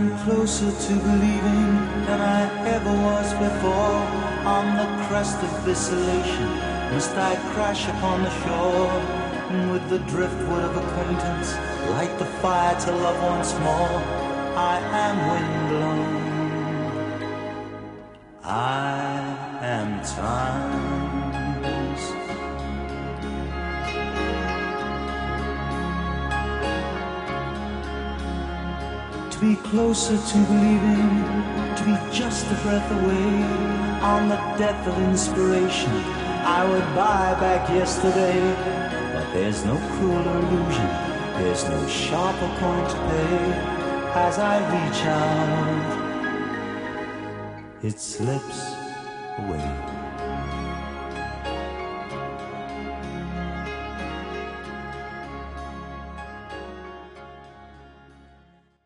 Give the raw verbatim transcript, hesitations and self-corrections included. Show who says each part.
Speaker 1: closer to believing than I ever was before. On the crest of this elation must I crash upon the shore, and with the driftwood of acquaintance light the fire to love once more. I am windblown, I am times. To be closer to believing, to be just a breath away. On the death of inspiration I would buy back yesterday. But there's no crueler illusion, there's no sharper point to pay. As I reach out, it slips away.